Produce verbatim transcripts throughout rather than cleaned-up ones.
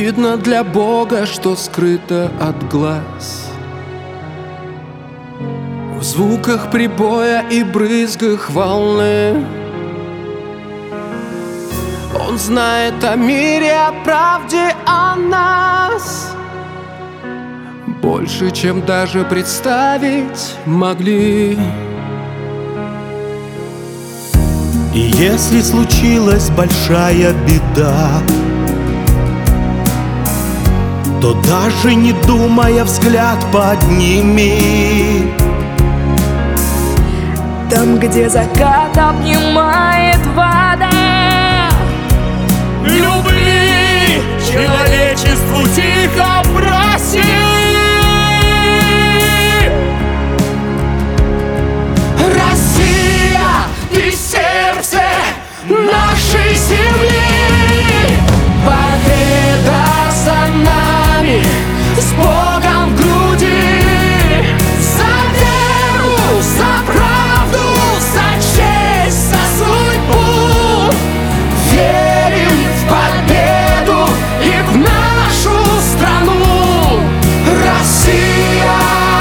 видно для Бога, что скрыто от глаз. В звуках прибоя и брызгах волны Он знает о мире, о правде, о нас больше, чем даже представить могли. И если случилась большая беда, то даже не думая взгляд подними. Там, где закат обнимает вода, любви человечеству тихо проси. Россия, ты сердце нашей земли, победа за нами, с Богом в груди, за веру, за правду, за честь, за судьбу. Верим в победу и в нашу страну. Россия,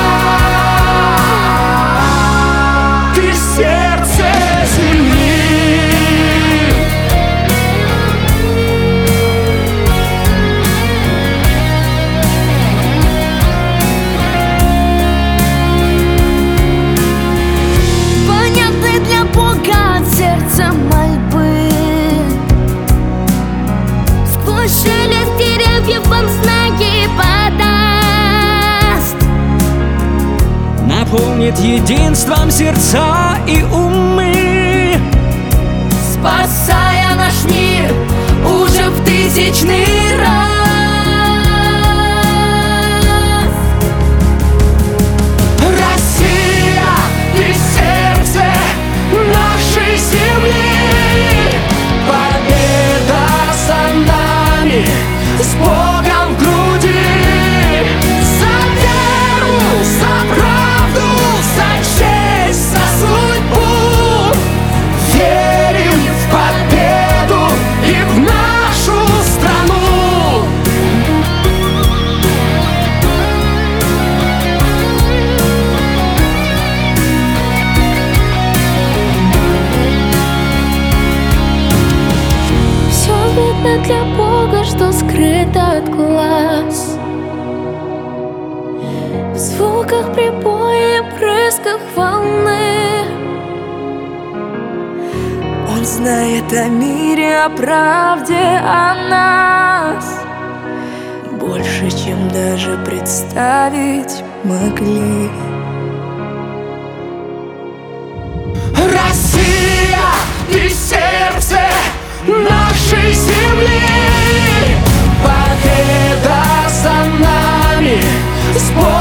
ты сердце земли. понятны для Бога от сердца мольбы. Сквозь шелест деревьев вам знаки подаст, наполнит единством сердца и умы, спасая наш мир уже в тысячный раз. Россия, ты сердце нашей земли, победа за нами, с Богом в груди, за веру, за правду, за честь, за судьбу. Верим в победу и в нашу страну. Все видно для Бога, что скрыто от глаз. В звуках прибоя и брызгах волны Он знает о мире, о правде, о нас больше, чем даже представить могли. Россия, ты сердце нашей земли, победа за нами, с Богом